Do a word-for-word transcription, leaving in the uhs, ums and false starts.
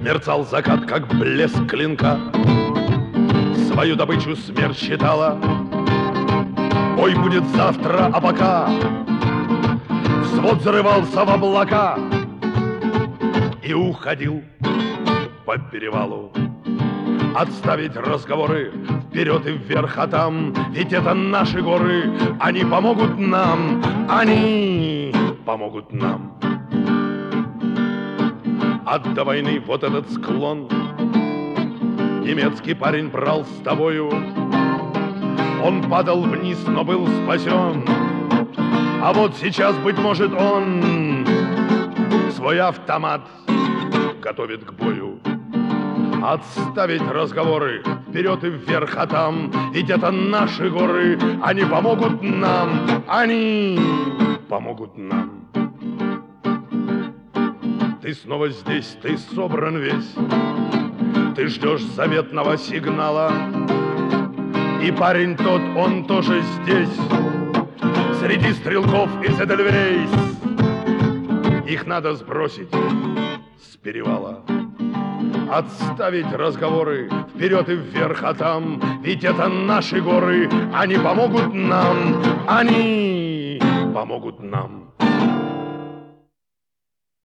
Мерцал закат, как блеск клинка. Свою добычу смерть считала. Бой будет завтра, а пока взвод зарывался в облака и уходил по перевалу. Отставить разговоры вперед и вверх, а там ведь это наши горы. Они помогут нам, они помогут нам. От до войны вот этот склон немецкий парень брал с тобою. Он падал вниз, но был спасен. А вот сейчас, быть может, он свой автомат готовит к бою. Отставить разговоры вперед и вверх, а там ведь это наши горы. Они помогут нам, они помогут нам. Ты снова здесь, ты собран весь, ты ждешь заветного сигнала. И парень тот, он тоже здесь, среди стрелков из Эдельвейс. Их надо сбросить с перевала. Отставить разговоры вперед и вверх, а там ведь это наши горы. Они помогут нам, они помогут нам.